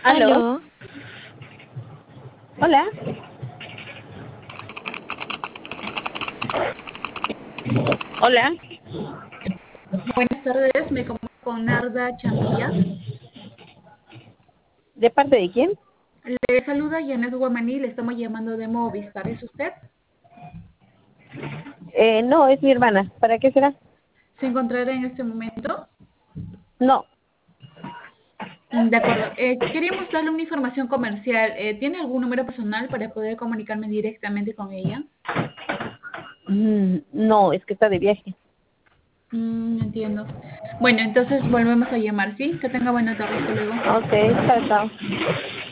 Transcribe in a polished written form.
Aló, Aló, hola. Hola. Buenas tardes, me comunico con Narda Chamilla. ¿De parte de quién? Le saluda Janet Guamaní, le estamos llamando de Movistar. ¿Es usted? No, es mi hermana. ¿Para qué será? ¿Se encontrará en este momento? No. De acuerdo. Queríamos darle una información comercial. ¿Tiene algún número personal para poder comunicarme directamente con ella? No, es que está de viaje. Entiendo. Bueno, entonces volvemos a llamar, ¿sí? Que tenga buena tarde. Hasta luego. Ok, chao, chao.